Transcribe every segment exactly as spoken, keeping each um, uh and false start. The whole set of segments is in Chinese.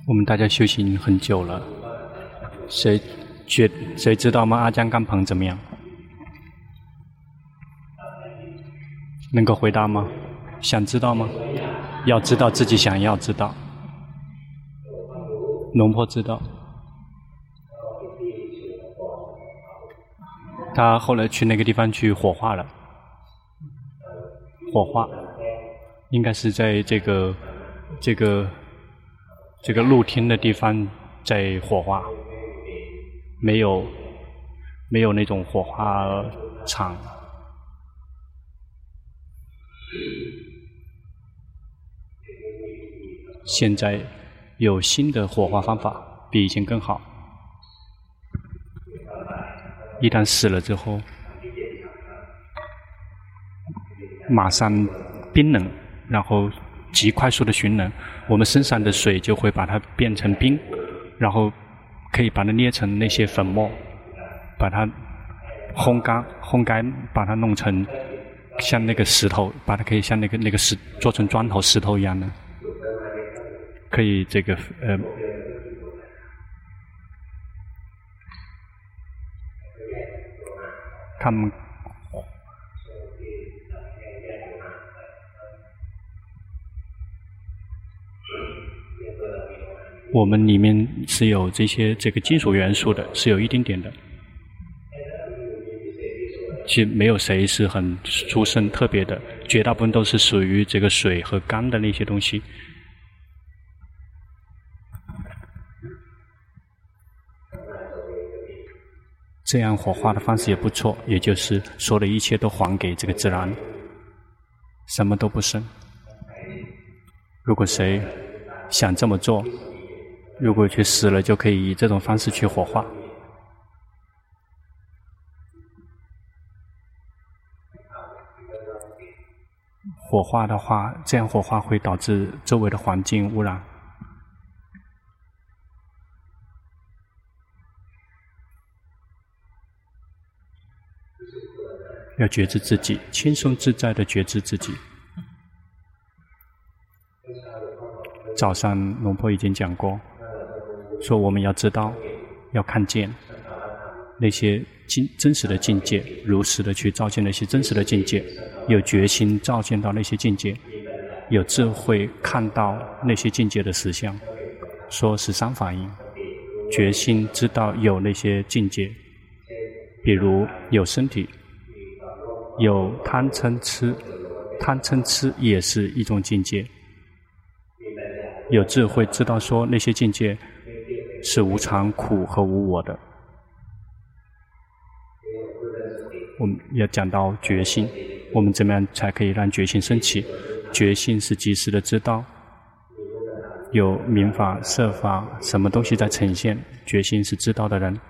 我们大家修行很久了，谁觉谁知道吗？阿姜甘鹏怎么样？能够回答吗？想知道吗？要知道自己想要知道。龙婆知道，他后来去那个地方去火化了。火化应该是在这个这个这个露天的地方在火化，没有没有那种火化场。现在有新的火化方法，比以前更好。一旦死了之后，马上冰冷，然后极快速的寻冷，我们身上的水就会把它变成冰，然后可以把它捏成那些粉末，把它烘干，烘干把它弄成像那个石头，把它可以像那个那个石做成砖头、石头一样的，可以这个呃，他们我们里面是有这些这个金属元素的，是有一丁点的。其实没有谁是很出身特别的，绝大部分都是属于这个水和干的那些东西。这样火化的方式也不错，也就是所有的一切都还给这个自然，什么都不剩。如果谁想这么做，如果去死了，就可以以这种方式去火化。火化的话，这样火化会导致周围的环境污染。要觉知自己，轻松自在地觉知自己。早上龙婆已经讲过，说我们要知道，要看见那些境真实的境界，如实的去照见那些真实的境界，有决心照见到那些境界，有智慧看到那些境界的实相。说十三法印，决心知道有那些境界，比如有身体，有贪嗔痴，贪嗔痴也是一种境界。有智慧知道说那些境界是无常、苦和无我的。我们要讲到决心，我们怎么样才可以让决心升起？决心是及时的知道有明法、色法什么东西在呈现，决心是知道的人。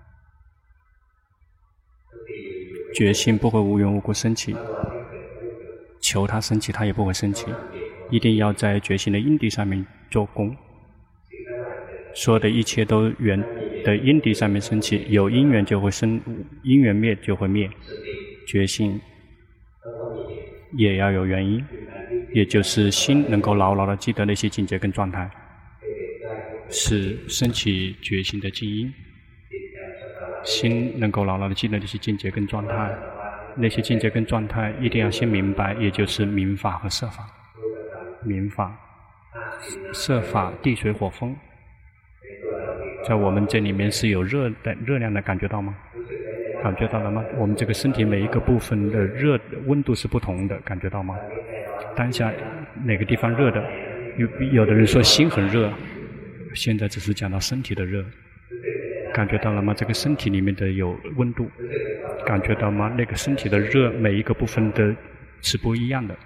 决心不会无缘无故升起，求它升起它也不会升起，一定要在决心的因地上面做功。所有的一切都缘的因地上面升起，有因缘就会生，因缘灭就会灭。决心也要有原因，也就是心能够牢牢的记得那些境界跟状态，是升起决心的基因。心能够牢牢的记得那些境界跟状态，那些境界跟状态一定要先明白，也就是明法和色法。明法、色法、地水火风，在我们这里面是有热的热量的，感觉到吗？感觉到了吗？我们这个身体每一个部分的热温度是不同的，感觉到吗？当下哪个地方热的？有有的人说心很热，现在只是讲到身体的热。感觉到了吗？这个身体里面的有温度，感觉到吗？那个身体的热，每一个部分的是不一样的。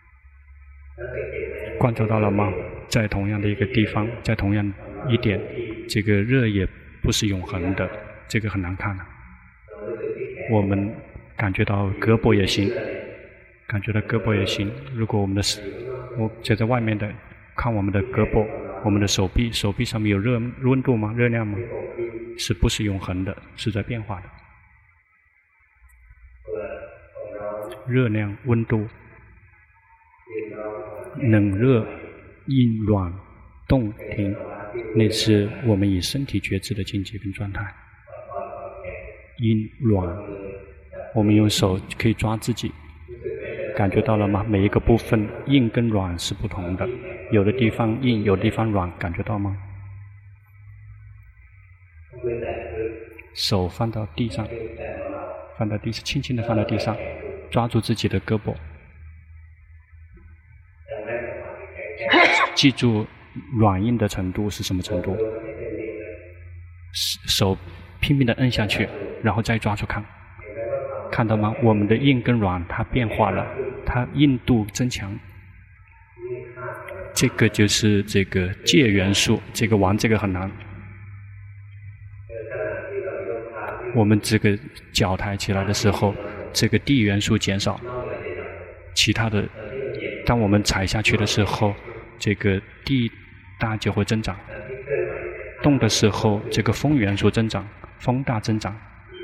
观察到了吗？在同样的一个地方，在同样一点，这个热也不是永恒的，这个很难看的。我们感觉到胳膊也行，感觉到胳膊也行。如果我们的我就在外面的看我们的胳膊，我们的手臂，手臂上面有热温度吗？热量吗？是不是永恒的？是在变化的。热量、温度、冷热、硬软、动停， 那是我们以身体觉知的境界跟状态。阴软，我们用手可以抓自己，感觉到了吗？每一个部分硬跟软是不同的，有的地方硬，有的地方软，感觉到吗？手放到地上，放到地上，轻轻地放到地上，抓住自己的胳膊，记住软硬的程度是什么程度，手拼命地摁下去，然后再抓住看，看到吗？我们的硬跟软它变化了，它硬度增强，这个就是这个界元素，这个玩这个很难。我们这个脚抬起来的时候，这个地元素减少，其他的，当我们踩下去的时候，这个地大就会增长，动的时候这个风元素增长，风大增长。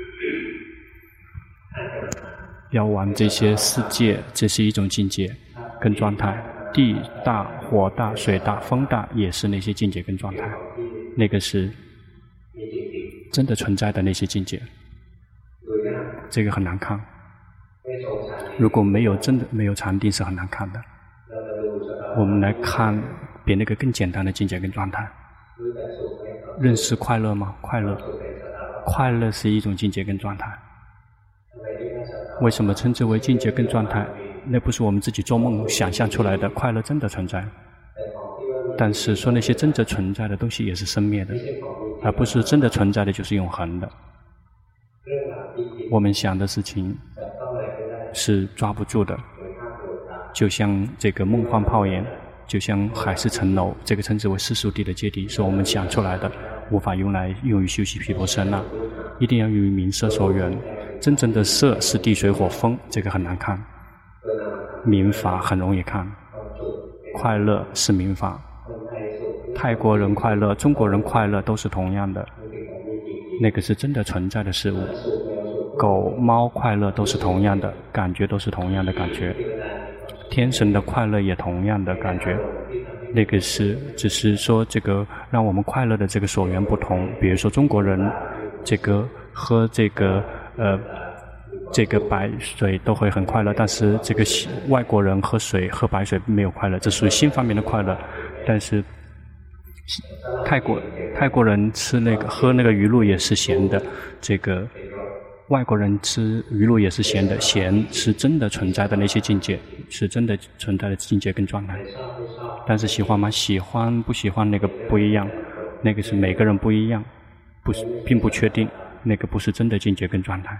要玩这些世界，这是一种境界跟状态，地大、火大、水大、风大也是那些境界跟状态，那个是真的存在的那些境界，这个很难看。如果没有真的没有禅定是很难看的。我们来看比那个更简单的境界跟状态。认识快乐吗？快乐，快乐是一种境界跟状态。为什么称之为境界跟状态？那不是我们自己做梦想象出来的，快乐真的存在。但是说那些真的存在的东西也是生灭的，而不是真的存在的就是永恒的。我们想的事情是抓不住的，就像这个梦幻泡影，就像海市蜃楼，这个称之为世俗谛的阶地，是我们想出来的，无法用来用于修习毗婆舍那，一定要用于名色所缘。真正的色是地水火风，这个很难看，民法很容易看。快乐是民法，泰国人快乐，中国人快乐都是同样的，那个是真的存在的事物。狗猫快乐都是同样的，感觉都是同样的感觉。天神的快乐也同样的感觉，那个是只是说这个让我们快乐的这个所缘不同。比如说中国人这个喝这个呃这个白水都会很快乐，但是这个外国人喝水喝白水没有快乐，这属于心方面的快乐。但是泰国泰国人吃那个喝那个鱼露也是咸的，这个外国人吃鱼露也是咸的，咸是真的存在的那些境界，是真的存在的境界跟状态。但是喜欢吗？喜欢不喜欢那个不一样，那个是每个人不一样，不是并不确定，那个不是真的境界跟状态。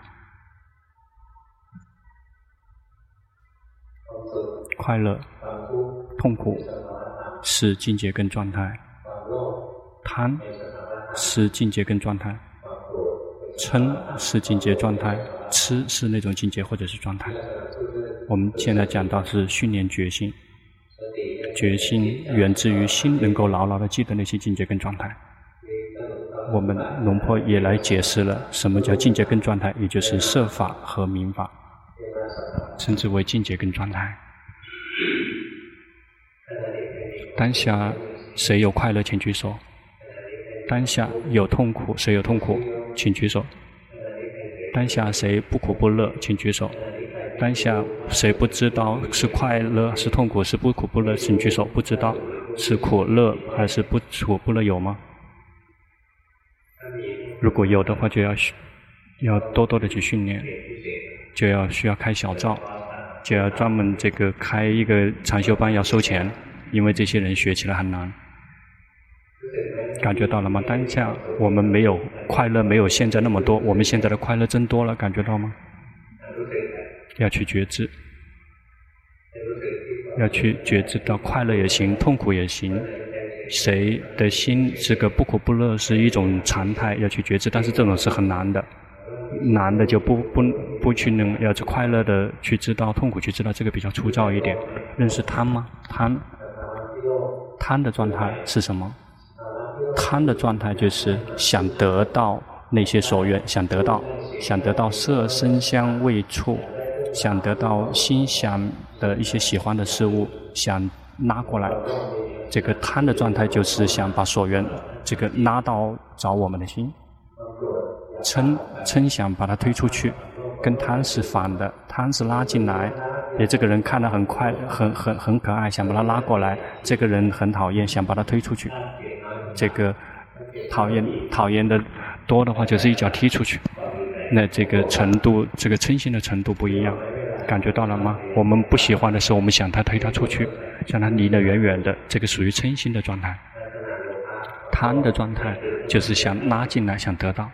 快乐、痛苦是境界跟状态，贪是境界跟状态，嗔是境界状态，痴是那种境界或者是状态。我们现在讲到是训练决心，决心源自于心能够牢牢地记得那些境界跟状态。我们龙婆也来解释了什么叫境界跟状态，也就是色法和名法，称之为境界跟状态。当下谁有快乐请举手，当下有痛苦谁有痛苦请举手，当下谁不苦不乐请举手，当下谁不知道是快乐是痛苦是不苦不乐请举手，不知道是苦乐还是不苦不乐有吗？如果有的话就要要多多的去训练，就要需要开小灶，就要专门这个开一个禅修班要收钱，因为这些人学起来很难。感觉到了吗？当下我们没有快乐，没有现在那么多，我们现在的快乐增多了，感觉到吗？要去觉知，要去觉知到快乐也行，痛苦也行。谁的心这个不苦不乐是一种常态，要去觉知，但是这种是很难的，难的就不不不去能要去快乐的去知道，痛苦去知道，这个比较粗糙一点。认识贪吗？贪，贪的状态是什么？贪的状态就是想得到那些所愿，想得到，想得到色声香味触，想得到心想的一些喜欢的事物，想拉过来， 这个贪的状态就是想把所缘这个拉到找我们的心，嗔嗔想把它推出去，跟贪是反的，贪是拉进来。别这个人看得很快，很很很可爱，想把他拉过来；这个人很讨厌，想把他推出去。这个讨厌讨厌的多的话，就是一脚踢出去。那这个程度，这个嗔心的程度不一样，感觉到了吗？我们不喜欢的时候，我们想他推他出去，想他离得远远的，这个属于嗔心的状态。贪的状态就是想拉进来，想得到。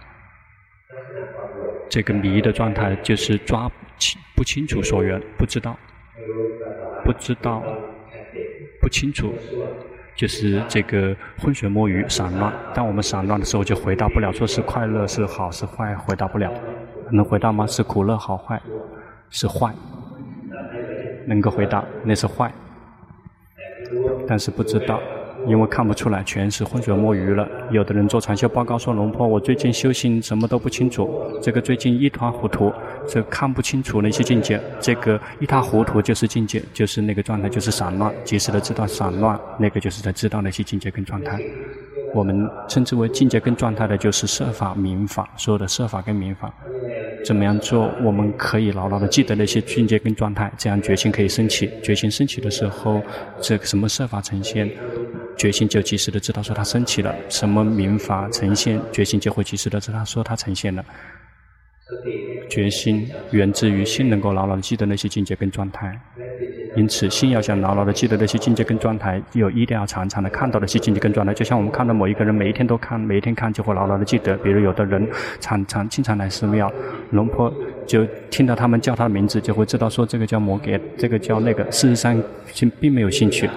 这个迷的状态就是抓不清楚所缘，不知道，不知道，不清楚，就是这个浑水摸鱼、散乱。当我们散乱的时候，就回答不了，说是快乐是好是坏，回答不了。能回答吗？是苦乐好坏，是坏。能够回答，那是坏。但是不知道。因为看不出来，全是浑水摸鱼了。有的人做禅修报告说：“龙婆，我最近修行什么都不清楚，这个最近一团糊涂，这看不清楚那些境界。这个一塌糊涂就是境界，就是那个状态，就是散乱。及时的知道散乱，那个就是在知道那些境界跟状态。我们称之为境界跟状态的，就是摄法、明法，所有的摄法跟明法。怎么样做，我们可以牢牢的记得那些境界跟状态，这样决心可以升起。决心升起的时候，这个什么摄法呈现？”决心就及时的知道说它升起了，什么明法呈现，决心就会及时的知道说它呈现了。决心源自于心能够牢牢的记得那些境界跟状态，因此心要想牢牢的记得那些境界跟状态，有一定要常常的看到那些境界跟状态。就像我们看到某一个人每一天都看，每一天看就会牢牢的记得。比如有的人常常经常来寺庙，龙婆就听到他们叫他的名字，就会知道说这个叫摩羯，这个叫那个。事实上并没有兴趣。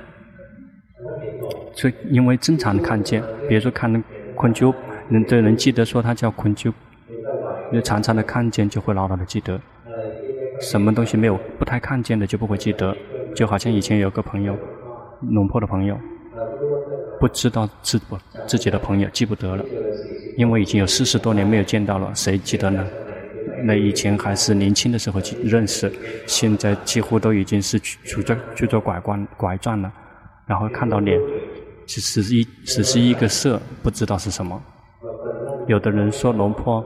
所以，因为正常的看见，比如说看昆鸠，能对人记得说他叫昆鸠，就常常的看见就会牢牢的记得。什么东西没有不太看见的就不会记得。就好像以前有个朋友，龙婆的朋友，不知道自自己的朋友记不得了，因为已经有四十多年没有见到了，谁记得呢？那以前还是年轻的时候认识，现在几乎都已经是拄着拄着拐杖拐杖了，然后看到脸。只是一只是一个色，不知道是什么。有的人说龙婆，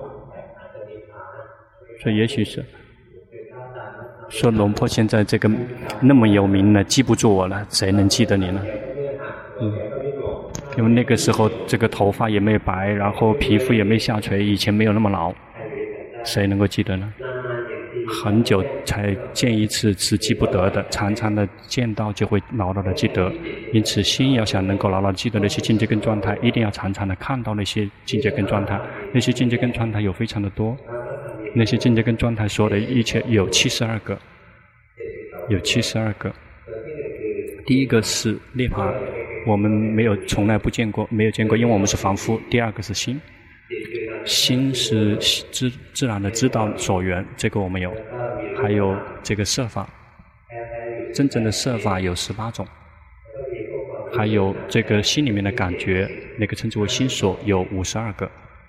说也许是说龙婆现在这个那么有名了，记不住我了，谁能记得你呢？嗯，因为那个时候这个头发也没白，然后皮肤也没下垂，以前没有那么老，谁能够记得呢？很久才见一次是记不得的，常常的见到就会牢牢的记得。因此心要想能够牢牢记得那些境界跟状态，一定要常常的看到那些境界跟状态。那些境界跟状态有非常的多，那些境界跟状态说的一切有七十二个，有七十二个。第一个是涅槃，我们没有从来不见过，没有见过，因为我们是凡夫。第二个是心。心是自自然的知道所缘，这个我们有。还有这个摄法，真正的摄法有十八种。还有这个心里面的感觉，那个称之为心所，有五十二个，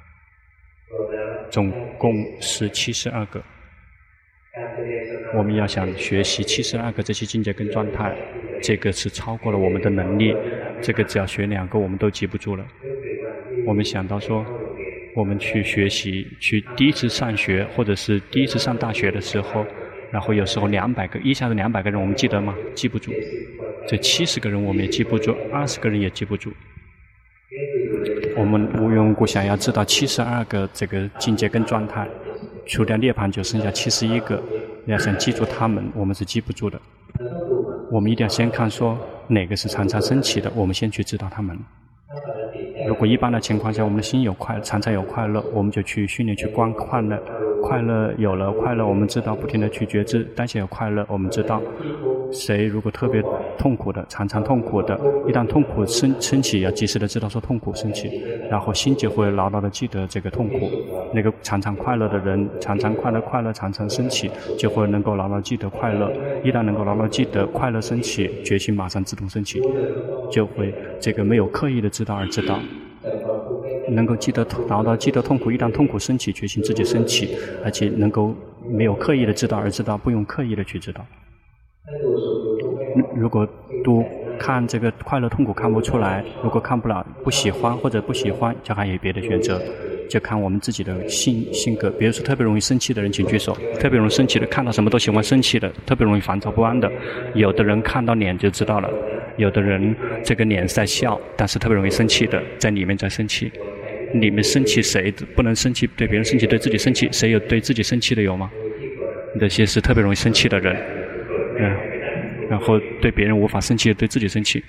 总共是七十二个。我们要想学习七十二个这些境界跟状态，这个是超过了我们的能力。这个只要学两个，我们都记不住了。我们想到说，我们去学习，去第一次上学或者是第一次上大学的时候，然后有时候两百个一下子两百个人，我们记得吗？记不住。这七十个人我们也记不住，二十个人也记不住。我们无缘无故想要知道七十二个这个境界跟状态，除掉涅槃就剩下七十一个。要想记住他们，我们是记不住的。我们一定要先看说哪个是常常升起的，我们先去知道他们。如果一般的情况下，我们的心有快，常常有快乐，我们就去训练去观快乐。快乐有了快乐，我们知道不停地去觉知，当下有快乐，我们知道谁如果特别痛苦的，常常痛苦的，一旦痛苦升升起，要及时的知道说痛苦升起，然后心就会牢牢的记得这个痛苦。那个常常快乐的人，常常快乐，快乐常常升起，就会能够牢牢记得快乐。一旦能够牢牢记得快乐升起，决心马上自动升起，就会这个没有刻意的知道而知道。能够记得牢牢记得痛苦，一旦痛苦升起，决心自己升起，而且能够没有刻意的知道而知道，不用刻意的去知道。如果读看这个快乐痛苦看不出来，如果看不了不喜欢或者不喜欢，就还有别的选择，就看我们自己的性性格。比如说特别容易生气的人请举手，特别容易生气的，看到什么都喜欢生气的，特别容易烦躁不安的，有的人看到脸就知道了，有的人这个脸在笑，但是特别容易生气的，在里面在生气。里面生气谁不能生气？对别人生气，对自己生气，谁有对自己生气的有吗？那些是特别容易生气的人，嗯，然后对别人无法生气，对自己生气。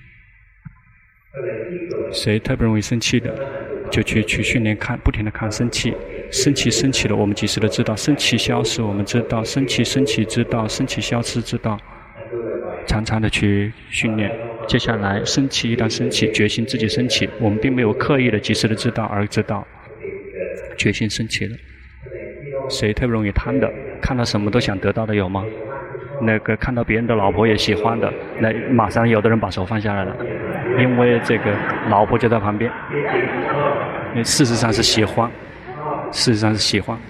谁特别容易生气的，就去去训练看，不停地看生气，生气生气了，我们及时的知道，生气消失我们知道，生气生气知道，生气消失知道，常常的去训练。接下来生气一旦生气，决心自己生气，我们并没有刻意的及时的知道而知道，决心生气了。谁特别容易贪的，看到什么都想得到的有吗？那个看到别人的老婆也喜欢的，那马上有的人把手放下来了，因为这个老婆就在旁边，事实上是喜欢，事实上是喜欢，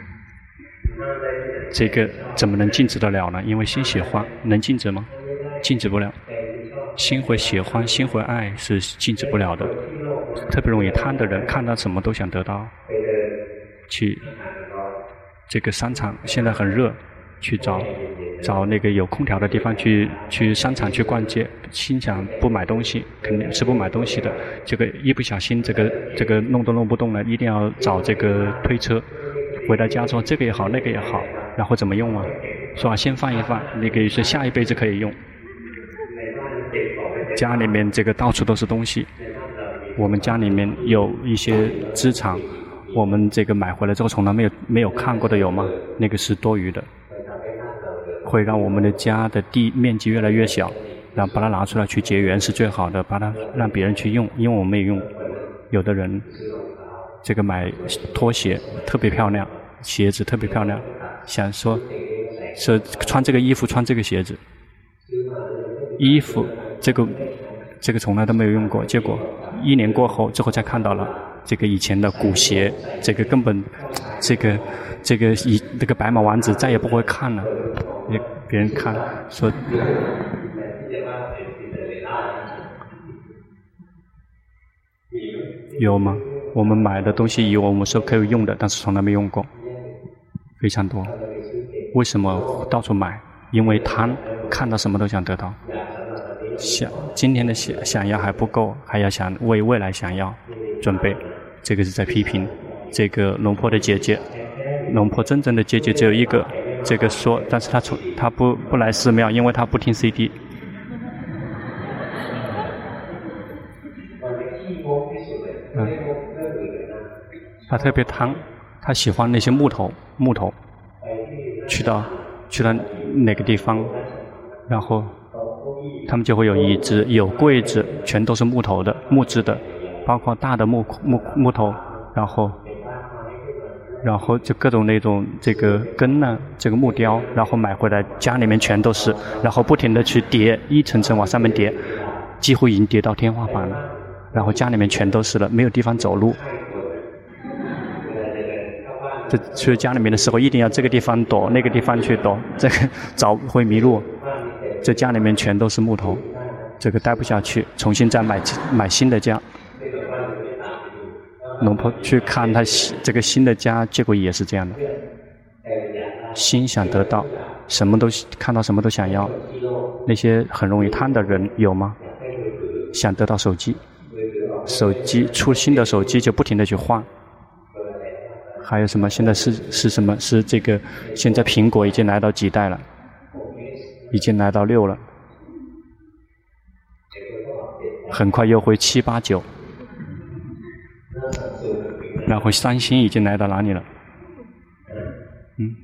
这个怎么能禁止得了呢？因为心喜欢，能禁止吗？禁止不了。心会喜欢，心会爱是禁止不了的。特别容易贪的人，看到什么都想得到，去这个商场现在很热，去找找那个有空调的地方去去商场去逛街，心想不买东西，肯定是不买东西的。这个一不小心，这个这个弄都弄不动了，一定要找这个推车。回到家说这个也好，那个也好，然后怎么用啊？说啊，先放一放，那个是下一辈子可以用。家里面这个到处都是东西，我们家里面有一些资产，我们这个买回来之后从来没有没有看过的有吗？那个是多余的，会让我们的家的地面积越来越小，然后把它拿出来去结缘是最好的，把它让别人去用，因为我们没有用。有的人这个买拖鞋特别漂亮，鞋子特别漂亮，想说是穿这个衣服穿这个鞋子，衣服这个这个从来都没有用过，结果一年过后之后才看到了这个以前的古鞋，这个根本这个这个以这个白马王子再也不会看了，别人看说有吗？我们买的东西以为我们是可以用的，但是从来没用过，非常多。为什么到处买？因为贪，看到什么都想得到。想今天的想想要还不够，还要想为未来想要准备。这个是在批评这个龙婆的姐姐。龙婆真正的姐姐只有一个，这个说，但是她从她不不来寺庙，因为她不听 C D。嗯，她特别贪，她喜欢那些木头木头。去到去到哪个地方，然后他们就会有椅子有柜子，全都是木头的木质的，包括大的木木木头，然后然后就各种那种这个根呢，这个木雕，然后买回来家里面全都是，然后不停地去叠，一层层往上面叠，几乎已经叠到天花板了，然后家里面全都是了，没有地方走路。这去家里面的时候，一定要这个地方躲，那个地方去躲，这个找会迷路。这家里面全都是木头，这个待不下去，重新再买买新的家。龙婆去看他这个新的家，结果也是这样的。心想得到，什么都看到什么都想要。那些很容易贪的人有吗？想得到手机，手机出新的手机就不停地去换。还有什么？现在是是什么？是这个现在苹果已经来到几代了？已经来到六了，很快又会七八九，然后三星已经来到哪里了？嗯，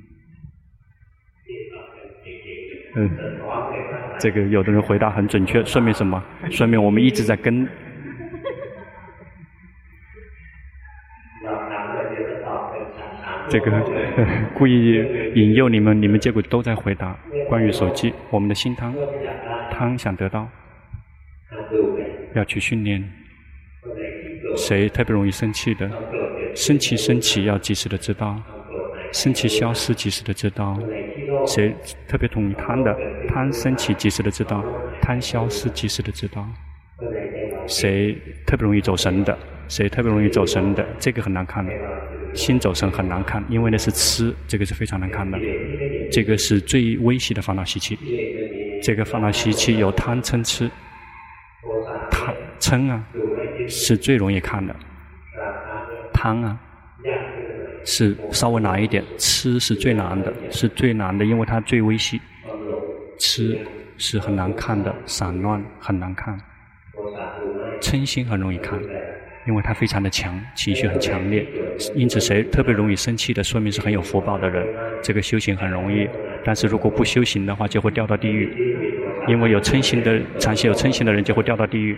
嗯，这个有的人回答很准确，说明什么？说明我们一直在跟。这个故意引诱你们，你们结果都在回答关于手机。我们的心贪，贪想得到，要去训练。谁特别容易生气的？生气生气要及时的知道，生气消失及时的知道。谁特别容易贪的？贪生气及时的知道，贪贪消失及时的知道。谁特别容易走神的，谁特别容易走神的，这个很难看的。心走神很难看，因为那是痴，这个是非常难看的。这个是最微细的烦恼习气。这个烦恼习气有贪嗔痴，贪嗔啊是最容易看的，贪啊是稍微难一点，痴是最难的，是最难的，因为它最微细。痴是很难看的，散乱很难看，嗔心很容易看，因为它非常的强，情绪很强烈。因此谁特别容易生气的，说明是很有福报的人，这个修行很容易。但是如果不修行的话，就会掉到地狱，因为有嗔心的长期有嗔心的人就会掉到地狱。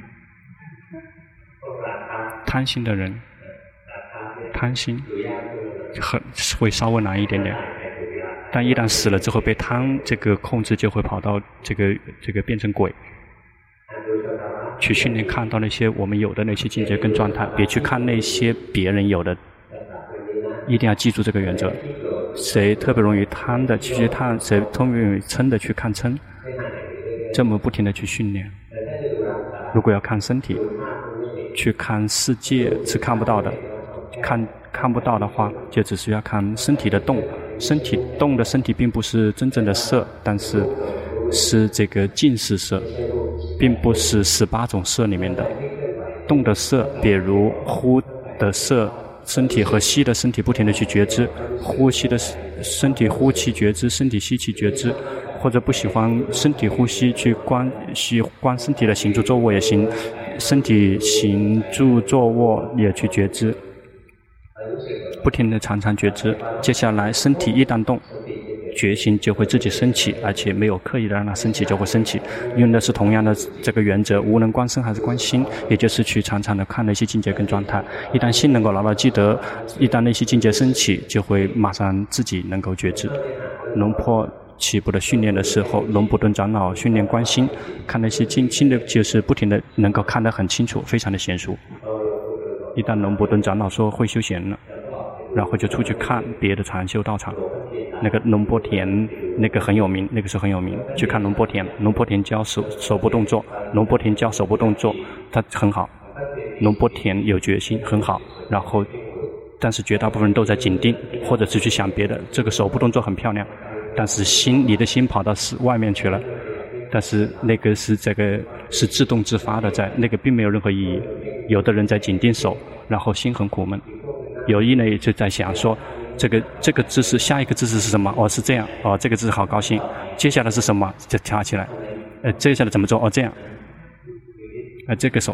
贪心的人，贪心很会稍微难一点点，但一旦死了之后被贪这个控制，就会跑到这个这个变成鬼。去训练看到那些我们有的那些境界跟状态，别去看那些别人有的，一定要记住这个原则。谁特别容易贪的去去看，谁特别容易嗔的去看嗔，这么不停的去训练。如果要看身体，去看世界是看不到的，看看不到的话，就只是要看身体的动。身体动的身体并不是真正的色，但是是这个近视色，并不是十八种色里面的动的色，比如呼的色，身体和吸的身体不停地去觉知，呼吸的身体呼气觉知，身体吸气觉知，或者不喜欢身体呼吸去观喜观身体的行住坐卧也行，身体行住坐卧也去觉知，不停地常常觉知。接下来身体一旦动，觉醒就会自己升起，而且没有刻意的让它升起就会升起。用的是同样的这个原则，无论观身还是观心，也就是去常常的看那些境界跟状态。一旦心能够牢牢记得，一旦那些境界升起，就会马上自己能够觉知。龙坡起步的训练的时候，龙布顿长老训练观心，看那些静心的，就是不停的能够看得很清楚，非常的娴熟。一旦龙布顿长老说会修闲了，然后就出去看别的禅修道场。那个龙波田那个很有名，那个是很有名，去看龙波田，龙波田教手手部动作，龙波田教手部动作，他很好。龙波田有决心很好，然后但是绝大部分人都在紧盯，或者是去想别的。这个手部动作很漂亮，但是心你的心跑到外面去了，但是那个是这个是自动自发的，在那个并没有任何意义。有的人在紧盯手，然后心很苦闷，有一类就在想说这个这个姿势，下一个姿势是什么？哦，是这样。哦，这个姿势好高兴。接下来是什么？就跳起来。呃，接下来怎么做？哦，这样。呃，这个手。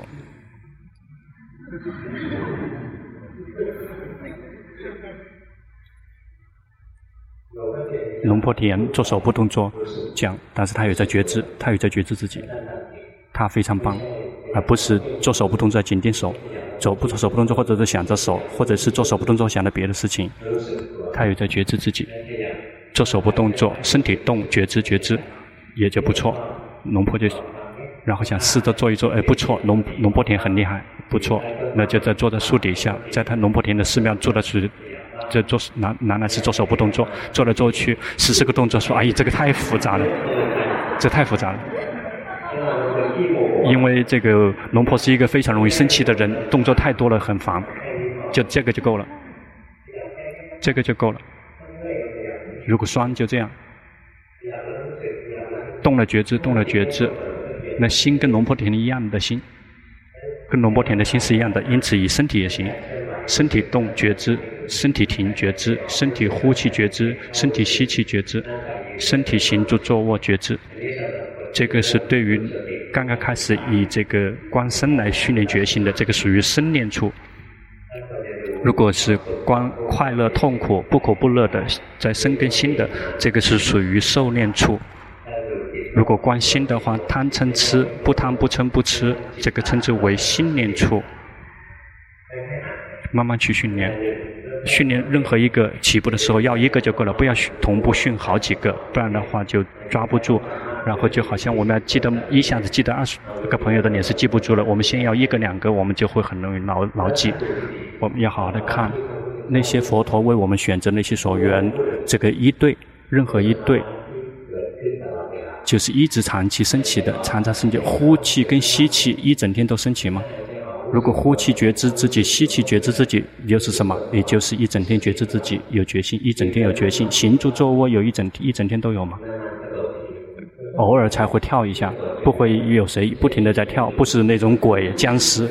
龙坡田做手部动作，这样，但是他有在觉知，他有在觉知自己，他非常棒，而不是做手部动作紧盯手。走不做手部动作，或者是想着手，或者是做手部动作想着别的事情，他有在觉知自己。做手部动作，身体动，觉知觉知，也就不错。龙坡就，然后想试着做一做，哎，不错，龙龙坡田很厉害，不错，那就在坐在树底下，在他龙坡田的寺庙坐的是，这做男男的是做手部动作，做来做去十四个动作，说，哎，这个太复杂了，这太复杂了。因为这个龙婆是一个非常容易生气的人，动作太多了很烦，就这个就够了，这个就够了。如果酸就这样，动了觉知，动了觉知，那心跟龙婆田一样的心，跟龙婆田的心是一样的，因此以身体也行，身体动觉知，身体停觉知，身体呼气觉知，身体吸气觉知，身体行住坐卧觉知。这个是对于刚刚开始以这个观身来训练觉性的，这个属于身练处。如果是观快乐痛苦不苦不乐的，在身跟心的，这个是属于受练处。如果观心的话，贪嗔痴不贪不嗔不痴，这个称之为心练处。慢慢去训练，训练任何一个起步的时候要一个就够了，不要同步训好几个，不然的话就抓不住。然后就好像我们要记得一下子记得二十个朋友的脸是记不住了，我们先要一个两个，我们就会很容易牢牢记。我们要好好的看那些佛陀为我们选择那些所缘，这个一对任何一对就是一直长期升起的，常常升起。呼气跟吸气一整天都升起吗？如果呼气觉知自己，吸气觉知自己，又是什么？也就是一整天觉知自己，有决心，一整天有决心。行住坐卧有一整一整天都有吗？偶尔才会跳一下，不会有谁不停地在跳，不是那种鬼僵尸。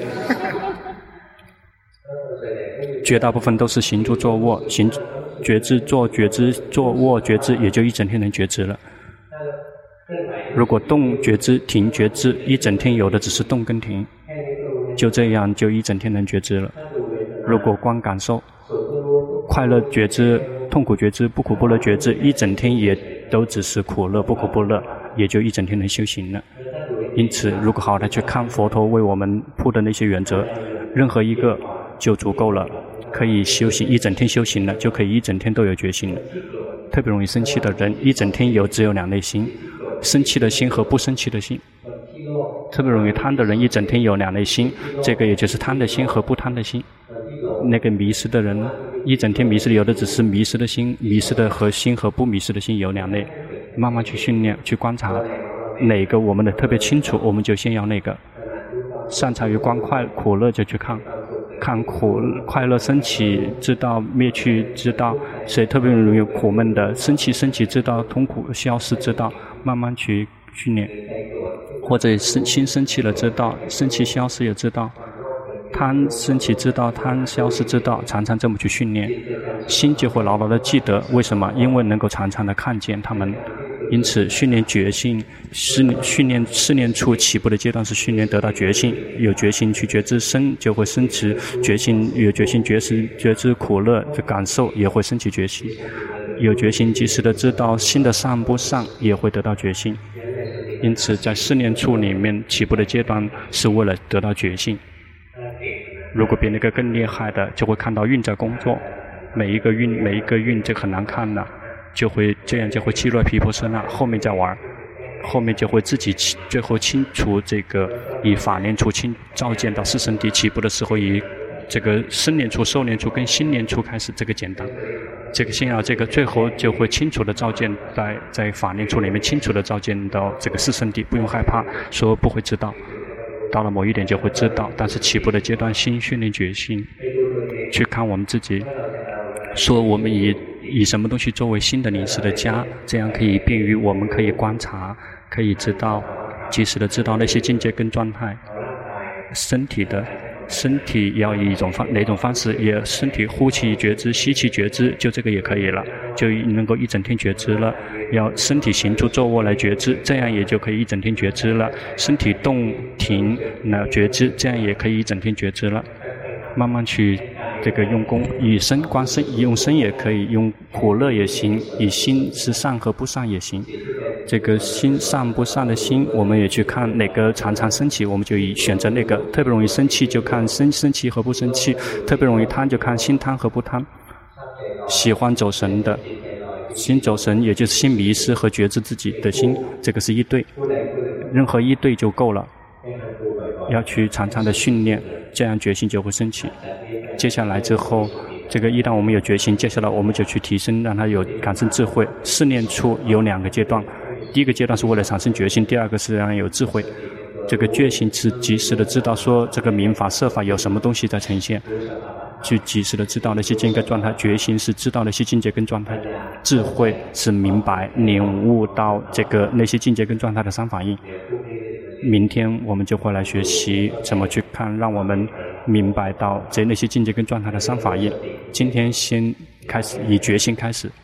绝大部分都是行住坐卧，行觉知坐觉知坐卧觉知，也就一整天能觉知了。如果动觉知停觉知，一整天有的只是动跟停，就这样就一整天能觉知了。如果光感受快乐觉知、痛苦觉知、不苦不乐觉知，一整天也都只是苦乐不苦不乐，也就一整天能修行了。因此，如果好好的去看佛陀为我们铺的那些原则，任何一个就足够了，可以修行一整天修行了，就可以一整天都有决心了。特别容易生气的人，一整天有只有两类心，生气的心和不生气的心。特别容易贪的人，一整天有两类心，这个也就是贪的心和不贪的心。那个迷失的人呢，一整天迷失的有的只是迷失的心，迷失的和心和不迷失的心有两类。慢慢去训练，去观察哪个我们的特别清楚，我们就先要那个。擅长于观快苦乐就去看，看苦快乐升起知道，灭去知道，谁特别容易苦闷的，生气升起知道，痛苦消失知道，慢慢去训练。或者心生气了知道，生气消失也知道，贪升起知道，贪消失知道，常常这么去训练，心就会牢牢的记得。为什么？因为能够常常的看见他们。因此训练觉性，训练试炼处起步的阶段是训练得到觉性，有觉性去觉知生，就会升起觉性，有觉性觉知觉知苦乐的感受，也会升起觉性，有觉性及时的知道心的上不上，也会得到觉性。因此在试炼处里面起步的阶段是为了得到觉性。如果比那个更厉害的，就会看到运在工作，每一个运每一个运就很难看了，就会这样就会气乱毗婆舍那，后面再玩，后面就会自己最后清除这个以法念处清照见到四圣谛。起步的时候以这个生念处、受念处跟心念处开始，这个简单。这个先要这个最后就会清楚的照见，在在法念处里面清楚的照见到这个四圣谛，不用害怕说不会知道，到了某一点就会知道。但是起步的阶段心训练决心，去看我们自己，说我们以以什么东西作为新的临时的家，这样可以便于我们可以观察，可以知道及时的知道那些境界跟状态。身体的身体要以一种方哪种方式，也身体呼气觉知，吸气觉知，就这个也可以了，就能够一整天觉知了。要身体行住坐卧来觉知，这样也就可以一整天觉知了。身体动停来觉知，这样也可以一整天觉知了。慢慢去这个用功，以身观身，用身也可以，用苦乐也行，以心是上和不上也行。这个心上不上的心，我们也去看哪个常常升起，我们就以选择那个。特别容易生气就看生生气和不生气，特别容易贪就看心贪和不贪。喜欢走神的心走神，也就是心迷失和觉知自己的心，这个是一对，任何一对就够了。要去常常的训练，这样决心就会升起。接下来之后，这个一旦我们有决心，接下来我们就去提升，让它有感生智慧。试炼出有两个阶段，第一个阶段是为了产生决心，第二个是让有智慧。这个决心是及时的知道说这个民法设法有什么东西在呈现，去及时的知道那些境界状态。决心是知道那些境界跟状态，智慧是明白领悟到这个那些境界跟状态的三法印。明天我们就会来学习怎么去看，让我们明白到这那些境界跟状态的三法印。今天先开始以决心开始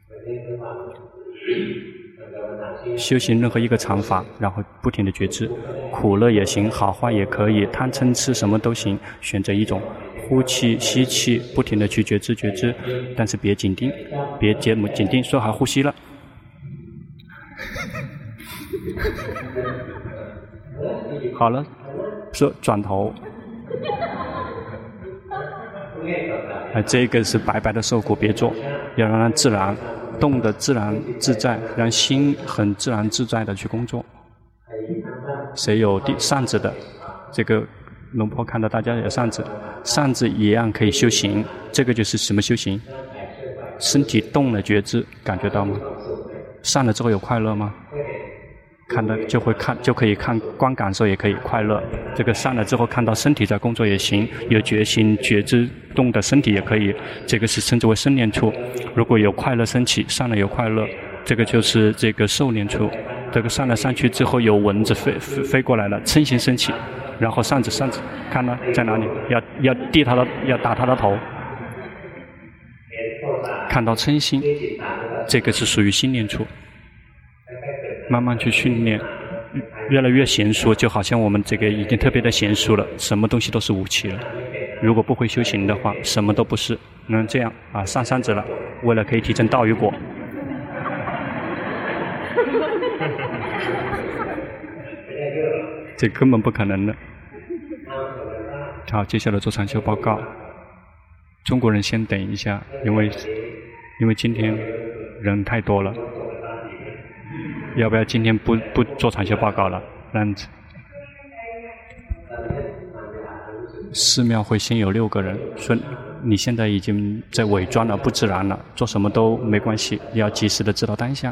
修行任何一个常法，然后不停的觉知，苦乐也行，好坏也可以，贪嗔痴什么都行，选择一种，呼气吸气，不停的去觉知觉知，但是别紧盯，别节目紧盯，说好呼吸了。好了，说转头。啊，这个是白白的受苦，别做，要让它自然动的自然自在，让心很自然自在的去工作。谁有地扇子的？这个龙婆看到大家有扇子，扇子一样可以修行。这个就是什么修行？身体动了觉知，感觉到吗？扇了之后有快乐吗？ 看到就会看就可以看光感受，也可以快乐。这个上来之后看到身体在工作也行，有觉心觉知动的身体也可以，这个是称之为生念处。如果有快乐升起，上来有快乐，这个就是这个受念处。这个上来上去之后有蚊子飞飞飞过来了，嗔心升起，然后上指上指看呢在哪里，要要递他的要打他的头，看到嗔心，这个是属于心念处。慢慢去训练，越来越娴熟，就好像我们这个已经特别的娴熟了，什么东西都是武器了。如果不会修行的话，什么都不是。嗯，这样啊，上三指了，为了可以提升道与果。这根本不可能的。好，接下来做禅修报告。中国人先等一下，因为因为今天人太多了。要不要今天不不做禅修报告了？让寺庙会先有六个人，说你现在已经在伪装了，不自然了，做什么都没关系，要及时的知道当下。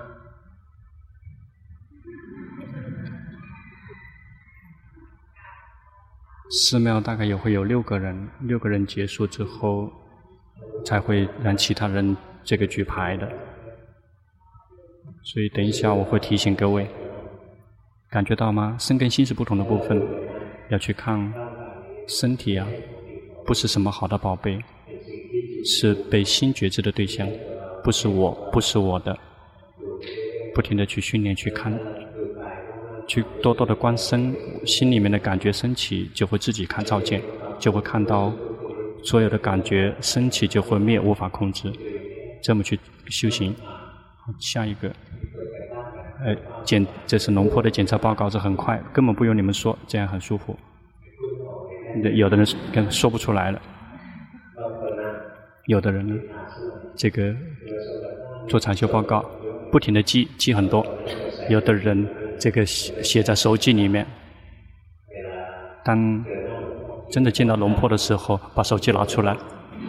寺庙大概也会有六个人，六个人结束之后，才会让其他人这个举牌的。所以等一下我会提醒各位，感觉到吗？身跟心是不同的部分，要去看身体啊，不是什么好的宝贝，是被心觉知的对象，不是我，不是我的，不停地去训练，去看，去多多的观身，心里面的感觉升起，就会自己看照见，就会看到所有的感觉升起就会灭，无法控制，这么去修行。下一个，呃，检这是龙坡的检测报告，是很快，根本不用你们说，这样很舒服。有的人跟说不出来了，有的人呢，这个做禅修报告，不停的记记很多，有的人这个写写在手机里面，当真的见到龙坡的时候，把手机拿出来，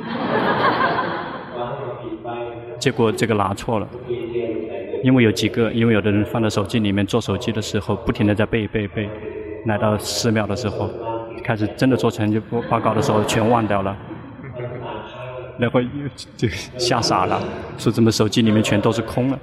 结果这个拿错了。因为有几个，因为有的人放在手机里面做手机的时候，不停地在背背背，来到寺庙的时候，开始真的做成就报告的时候，全忘掉了，然后就吓傻了，说怎么手机里面全都是空了？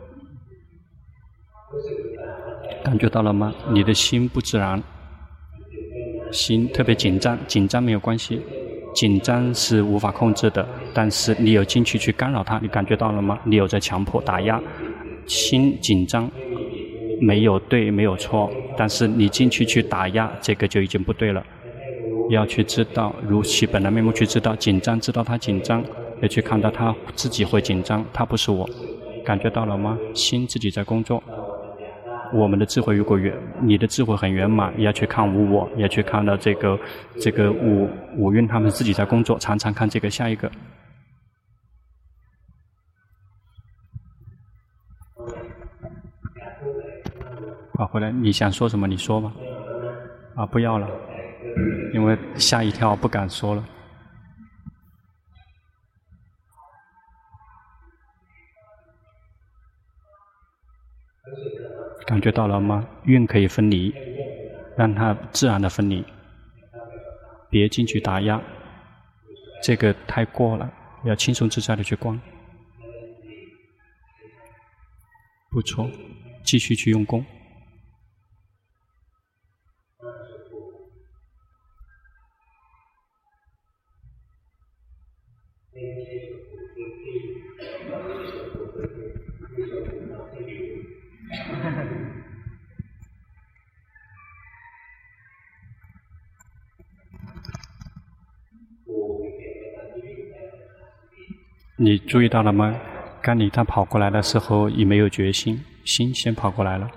感觉到了吗？你的心不自然，心特别紧张，紧张没有关系，紧张是无法控制的，但是你有进去去干扰它，你感觉到了吗？你有在强迫打压。心紧张没有对没有错，但是你进去去打压，这个就已经不对了。要去知道如其本来面目，去知道紧张，知道他紧张，要去看到他自己会紧张，他不是我，感觉到了吗？心自己在工作。我们的智慧如果圆，你的智慧很圆满，要去看无我，要去看到这个这个五五蕴他们自己在工作，常常看这个。下一个。好，回来你想说什么？你说吧。啊，不要了，因为吓一跳，不敢说了。感觉到了吗？运可以分离，让它自然的分离，别进去打压，这个太过了，要轻松自在的去观。不错，继续去用功。你注意到了吗？刚你他跑过来的时候，也没有决心，心先跑过来了。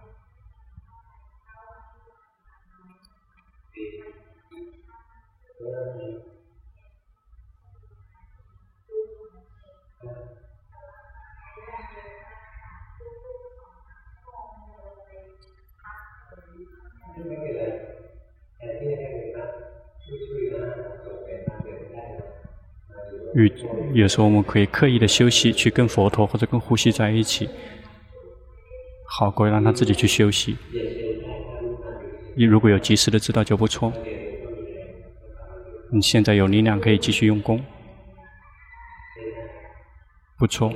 与有时候我们可以刻意的休息，去跟佛陀或者跟呼吸在一起。 好过让他自己去休息。你如果有及时的知道就不错。你现在有力量可以继续用功，不错。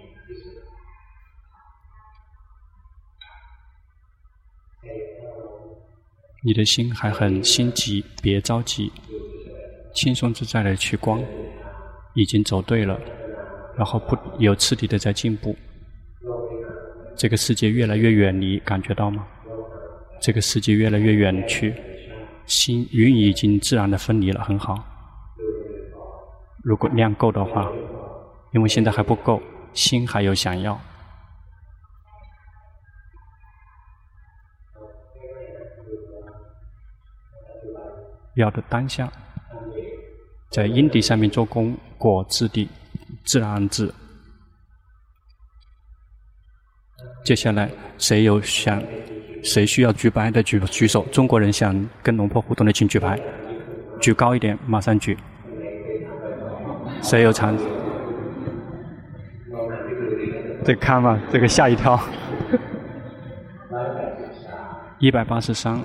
你的心还很心急，别着急，轻松自在的去观，已经走对了，然后不有次第的在进步。这个世界越来越远离，感觉到吗？这个世界越来越远去，心与已经自然的分离了，很好。如果量够的话，因为现在还不够，心还有想要。要的当下，在因地上面做功，果自地，自然而至。接下来，谁有想，谁需要举牌的举举手。中国人想跟龙婆互动的，请举牌，举高一点，马上举。谁有长？这看嘛，这个吓一跳。一百八十三。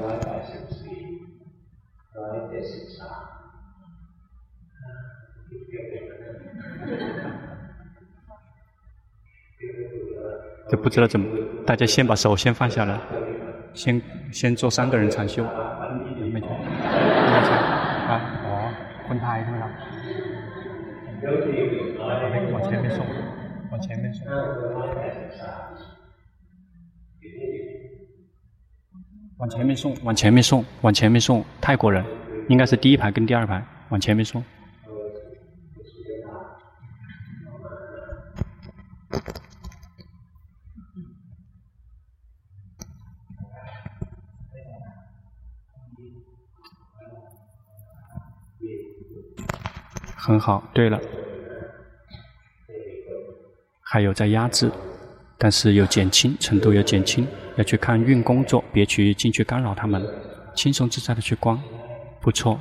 这不知道怎么，大家先把手先放下来，先先做三个人禅修。没错，没错啊，哦，คนไทยใช่ไหมครับ往前面送，往前面送，往前面送，往前面送，往前面送，泰国人应该是第一排跟第二排，往前面送。很好，对了，还有在压制，但是有减轻，程度有减轻，要去看运工作，别去进去干扰他们，轻松自在的去观，不错。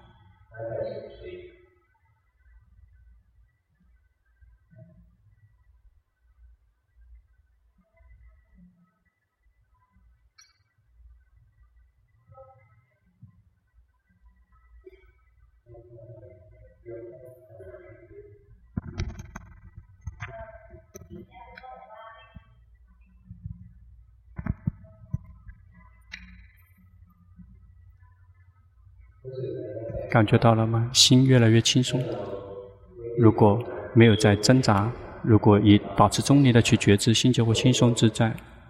感觉到了吗？心越来越轻松。如果没有在挣扎，如果以保持中立的去觉知，心就会轻松自在。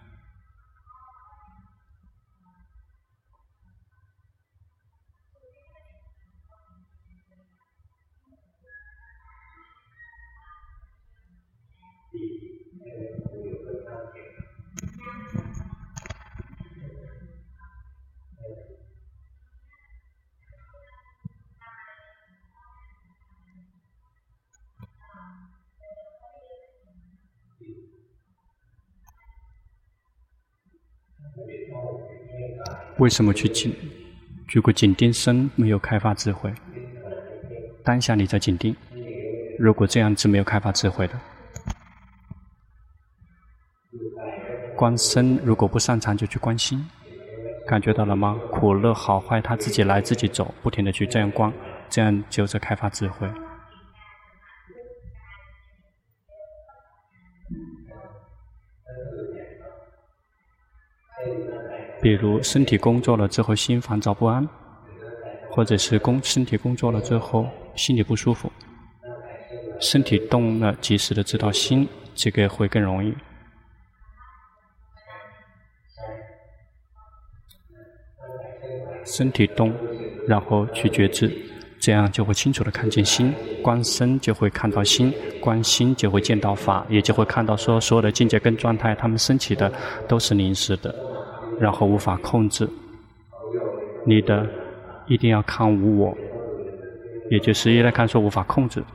为什么去紧？如果紧盯身没有开发智慧，当下你在紧盯，如果这样子没有开发智慧的，观身如果不擅长就去观心，感觉到了吗？苦乐好坏他自己来自己走，不停的去这样观，这样就是开发智慧。比如身体工作了之后心烦躁不安，或者是工身体工作了之后心里不舒服，身体动了及时的知道心，这个会更容易。身体动，然后去觉知，这样就会清楚的看见心，观身就会看到心，观心就会见到法，也就会看到说所有的境界跟状态，它们升起的都是临时的，然后无法控制。你的一定要看无我，也就是一来看说无法控制。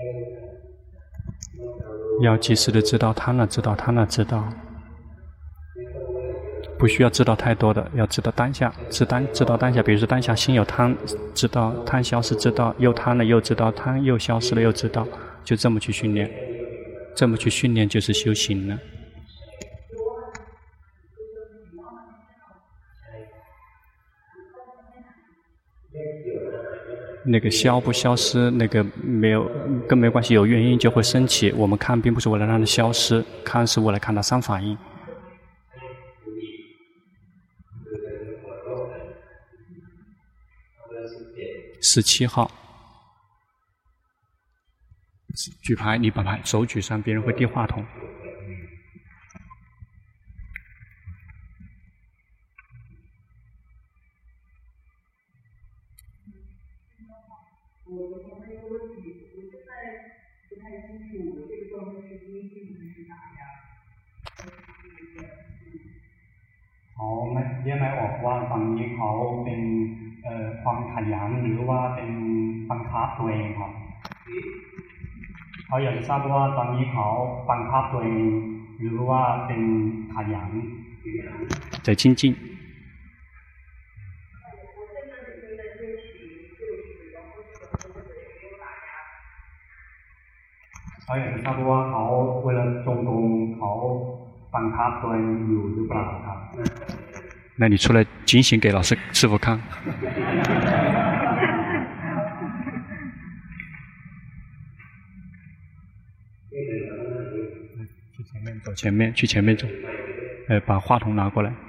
要及时的知道他呢，知道他呢，知道，不需要知道太多的，要知道当下，知当知道当下。比如说当下心有贪，知道贪消失，知道又贪了，又知道贪又消失了，又知道，就这么去训练，这么去训练就是修行了。那个消不消失，那个没有跟没关系，有原因就会升起。我们看并不是为了让它消失，看是为了看它三法印。十七号，举牌，你把牌手举上，别人会递话筒。 我我还有个问题，我现在不太清楚，我这个状态是阴性还是打压？ เขาไม่แยกไม่ออกว่าฝั่งนี้เขาเป็นความขยันหรือว่าเป็นบังคับตัวเองครับเขาอยากจะทราบว่าตอนนี้เขาบังคับตัวเองหรือว่าเป็นขยัน在精进เขาอยากจะทราบว่าเขาเวลาจงกรมเขาบังคับตัวเองอยู่หรือเปล่าครับ那你出来警醒给老师师傅看去前面走前面去前面走呃把话筒拿过来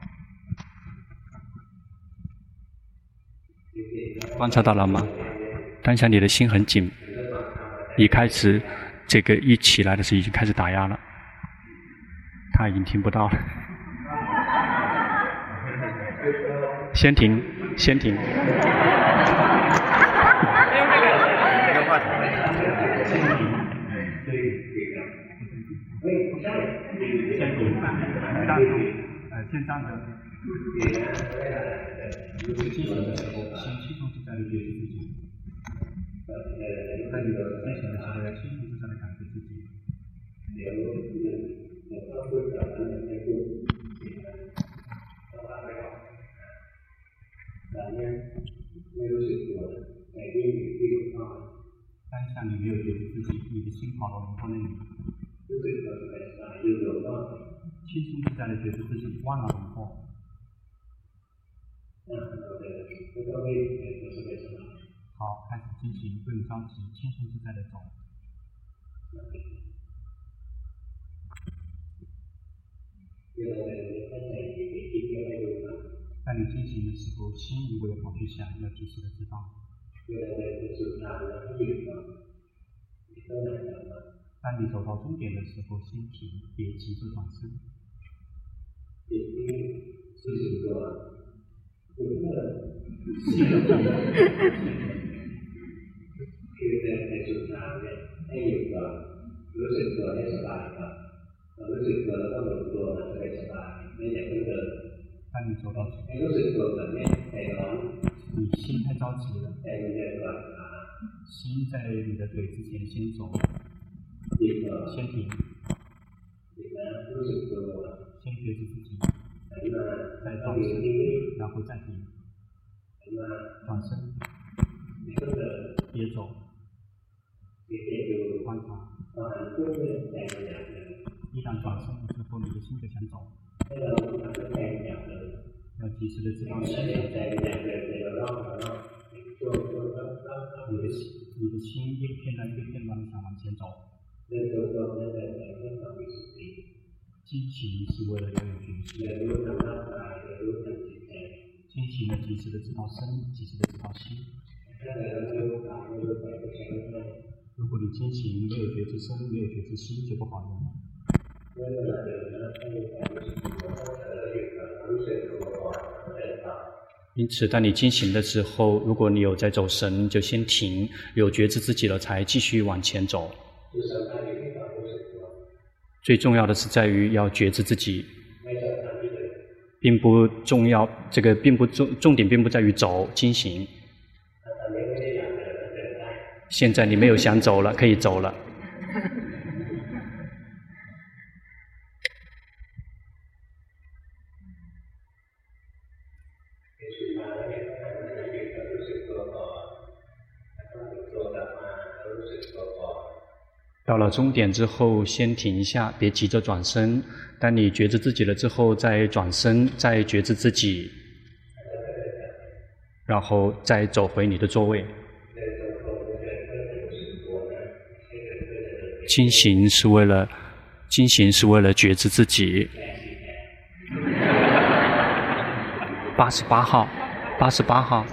观察到了吗当下你的心很紧一开始这个一起来的时候已经开始打压了他已经听不到了先停先停先停站住呃先站着清醒的时候先轻松自在的觉知自己在你的清醒的时候要轻松自在的感觉自己当下你没有觉知自己你的心跑到龙头那里轻松自在的觉知自己忘了龙头好开始进行不用着急轻松自在的走当你进行的时候心如果有跑去想要及时的知道当你走到终点的时候先停别急着转身是一个心的转คือในจุดนั้นเนี่ยให้อยู่กับรู้สึกตัวให้สบายครับเรารู้สึกตัวแล้วก็หมุนตัวมันจะสบายไม่อย่างที่เดิม当你走到ให้รู้สึกตัวแบบนี้ใจร้อน你心太着急了ใจมันจะกลับมา心在你的腿之前先走先停รู้สึกตัว先觉知自己再转身然后再停转身别走观察一旦转身之后你的心就想走要及时的知道心想走你的心你的心一个片段一个片段的想往前走激情是为了要有觉知激情的及时的知道身及时的知道心如果你激情没有觉知身没有觉知心就不好用了因此当你进行的时候如果你有在走神就先停有觉知自己了才继续往前走最重要的是在于要觉知自己并不重要这个并不重重点并不在于走进行现在你没有想走了，可以走了。到了终点之后，先停一下，别急着转身。当你觉知自己了之后，再转身，再觉知自己，然后再走回你的座位。经行是为了，经行是为了觉知自己。八十八号，八十八号。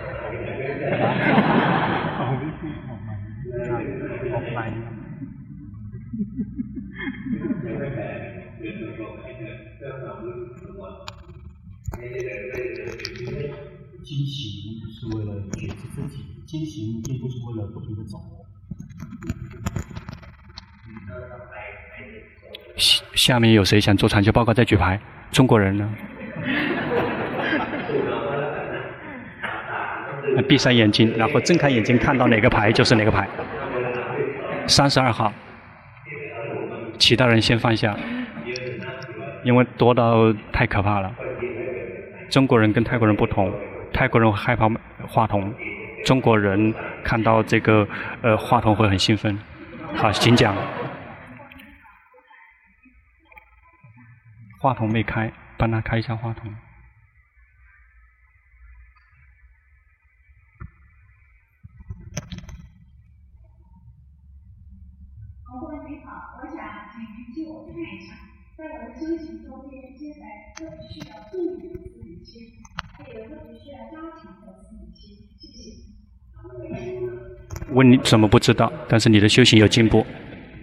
经行是为了觉知自己，经行并不是为了不停地走。 下面有谁想做长久报告再举牌？中国人呢？闭上眼睛，然后睁开眼睛，看到哪个牌就是哪个牌。三十二号，其他人先放下，因为多到太可怕了。中国人跟泰国人不同，泰国人害怕话筒，中国人看到这个呃话筒会很兴奋。好，请讲。话筒没开，帮他开一下话筒。 王官你好，我想请您替我看一下，在我的修行中间，现在特别需要重点的自理心，还有特别需要加强的自理心。谢谢。 问你怎么不知道？但是你的修行有进步。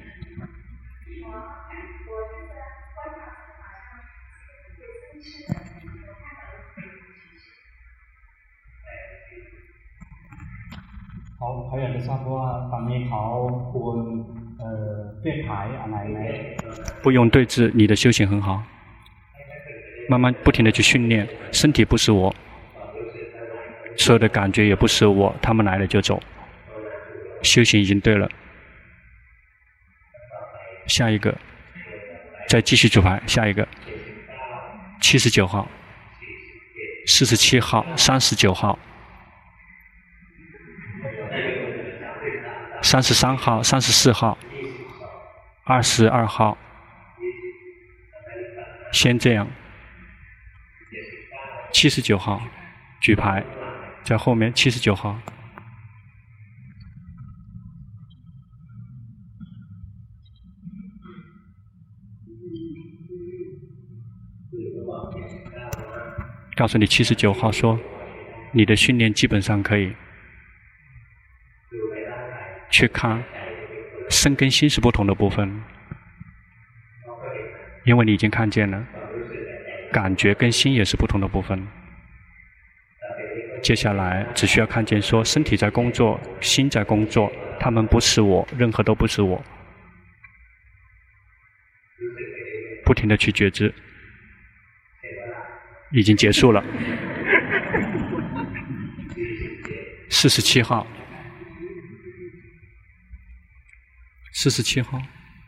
เขาเขาอยากจะทราบว่าตอนนี้เขาควรเอ่อเปลี่ยนถ่ายอะไรไหม不用对峙，你的修行很好。慢慢不停地去训练，身体不是我，所有的感觉也不是我，他们来了就走。修行已经对了。下一个，再继续举牌。下一个，七十九号、四十七号、三十九号、三十三号、三十四号、二十二号。先这样。七十九号，举牌，在后面。七十九号。告诉你七十九号说，你的训练基本上可以去看身跟心是不同的部分，因为你已经看见了，感觉跟心也是不同的部分。接下来只需要看见说，身体在工作，心在工作，他们不是我，任何都不是我，不停地去觉知。已经结束了。四十七号，四十七号。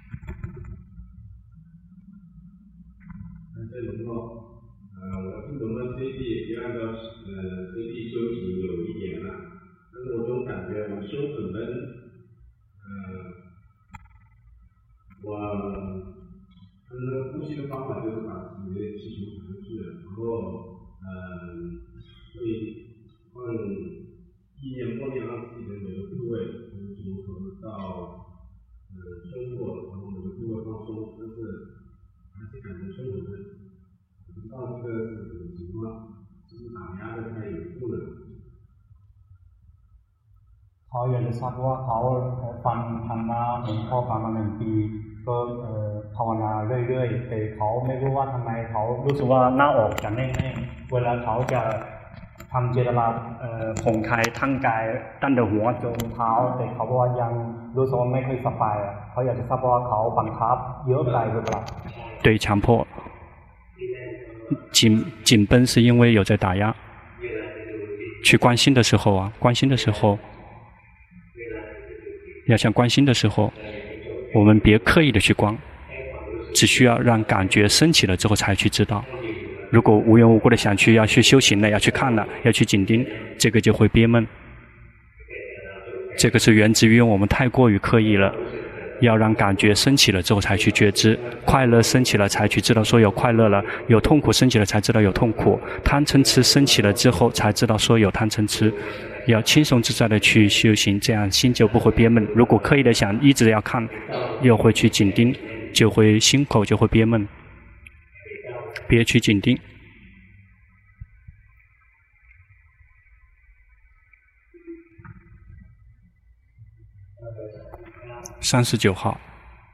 我他们的呼吸的方法就是把自己的气球含住，然后嗯，会放意念默念让自己的每个部位从足头到呃胸部，然后每个部位放松，但是还是感觉胸口的，不知道这个是什么情况，是不是打压的太严重了？ เขาอยากจะทราบว่าเขาฟังธรรมะหลวงพ่อฟังมาหนึ่งปีก็ภาวนาเรื่อยๆแต่เขาไม่รู้ว่าทำไมเขารู้สึกว่าหน้าอกจะแน่นๆเวลาเขาจะทำเจตนาผ่อนคลายทั้งกายตั้งแต่หัวจนเท้าแต่เขาบอกว่ายังรู้สึกว่าไม่ค่อยสบายเขาอยากจะทราบว่าเขาบังคับเยอะไปหรือเปล่า对强迫紧紧绷是因为有在打压去关心的时候啊关心的时候要想观心的时候，我们别刻意的去观，只需要让感觉升起了之后才去知道。如果无缘无故的想去要去修行了，要去看了，要去紧盯，这个就会憋闷。这个是源自于我们太过于刻意了，要让感觉升起了之后才去觉知，快乐升起了才去知道说有快乐了，有痛苦升起了才知道有痛苦，贪嗔痴升起了之后才知道说有贪嗔痴。要轻松自在的去修行，这样心就不会憋闷。如果刻意的想一直要看，又会去紧盯，就会心口就会憋闷。别去紧盯。三十九号。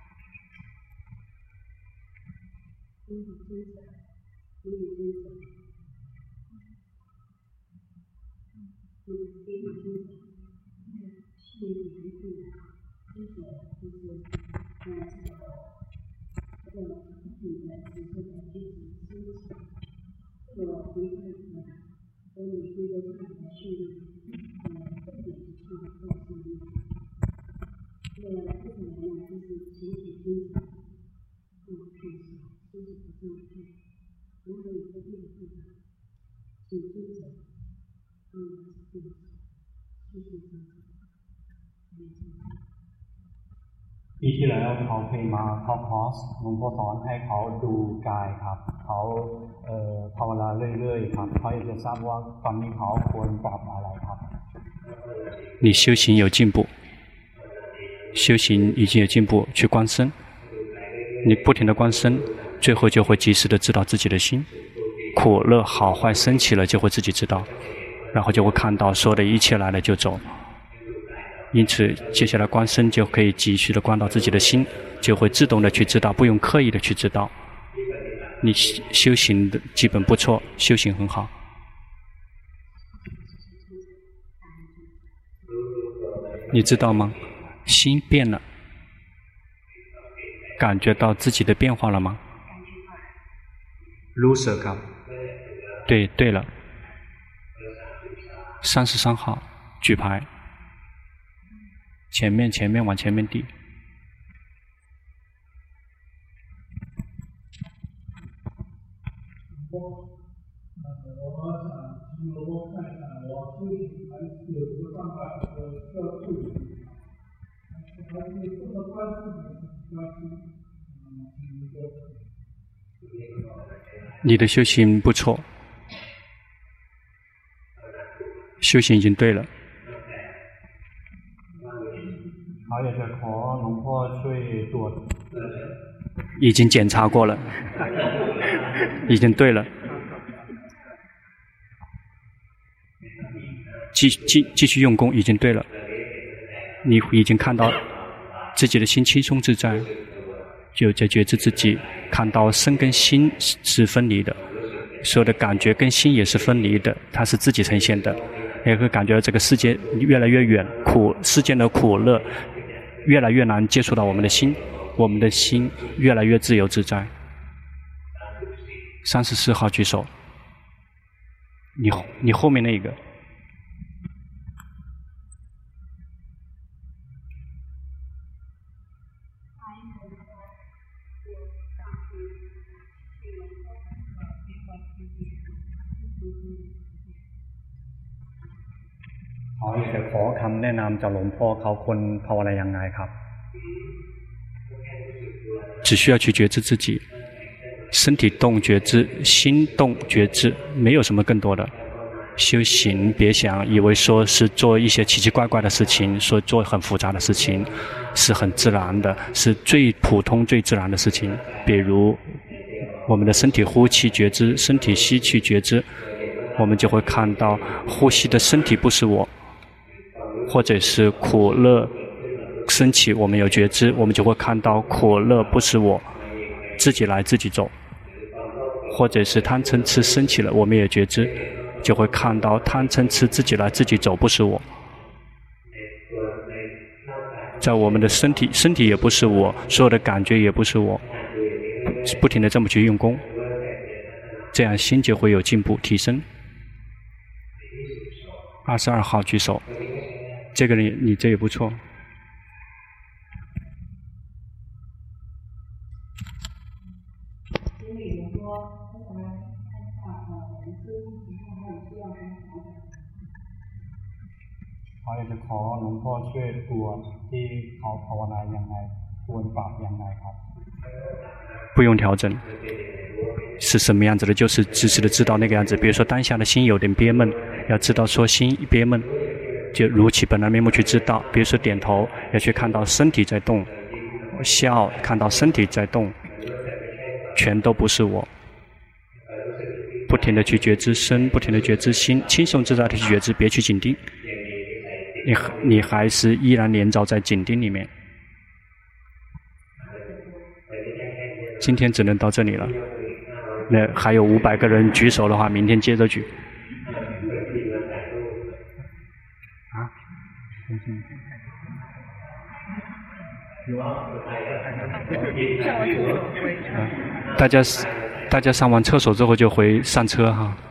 ปีที่แล้วเขาเคยมาเข้าคอร์สหลวงพ่อสอนให้เขาดูกายครับเขาเอ่อภาวนาเรื่อยๆครับเขาอยากจะทราบว่าตอนนี้เขาควรปรับอะไรครับ你修行有进步，修行已经有进步，去观身，你不停的观身，最后就会及时的知道自己的心，苦乐好坏升起了就会自己知道，然后就会看到所有的一切来了就走。因此接下来观身就可以继续的观到自己的心，就会自动的去知道，不用刻意的去知道。你修行的基本不错，修行很好。你知道吗？心变了，感觉到自己的变化了吗？รู้สึกครับ对对了。三十三号举牌，前面前面往前面递。 我我想请我看一下，我修行还是有什么办法呃需要注意的，还是这么关系关系嗯一个。 你的修行不错，修行已经对了。 เขาอยากจะขอหลวงพ่อช่วยตรวจ已经检查过了，已经对了。继继继续用功，已经对了。你已经看到自己的心轻松自在，就在觉知自己，看到身跟心是分离的，所有的感觉跟心也是分离的，它是自己呈现的。也会感觉到这个世界越来越远，苦世间的苦乐越来越难接触到我们的心，我们的心越来越自由自在。三十四号举手，你你后面那个。 เขาอยากจะขอคำแนะนำจากหลวงพ่อเขาควรภาวนายังไงครับ只需要去觉知自己，身体动觉知，心动觉知，没有什么更多的。修行别想以为说是做一些奇奇怪怪的事情，说做很复杂的事情，是很自然的，是最普通最自然的事情。比如我们的身体呼气觉知，身体吸气觉知，我们就会看到呼吸的身体不是我，或者是苦乐升起我们有觉知，我们就会看到苦乐不是我，自己来自己走。或者是贪嗔痴升起了，我们也觉知，就会看到贪嗔痴自己来自己走，不是我。在我们的身体，身体也不是我，所有的感觉也不是我，不停地这么去用功，这样心就会有进步提升。二十二号举手，这个人你这也不错。 所以我说我想要看一下呃人生以后还有需要什么调整。 เขาอยากจะขอหลวงพ่อช่วยตรวจที่เขาภาวนายังไงควรปรับยังไงครับ不用调整，是什么样子的，就是直直的知道那个样子。比如说当下的心有点憋闷，要知道说心一憋闷，就如其本来面目去知道。比如说点头，要去看到身体在动；笑，看到身体在动，全都不是我。不停的去觉知身，不停的觉知心，轻松自在的去觉知，别去紧盯。你你还是依然连着在紧盯里面。今天只能到这里了。那还有五百个人举手的话，明天接着举。啊？大家大家上完厕所之后就回上车哈。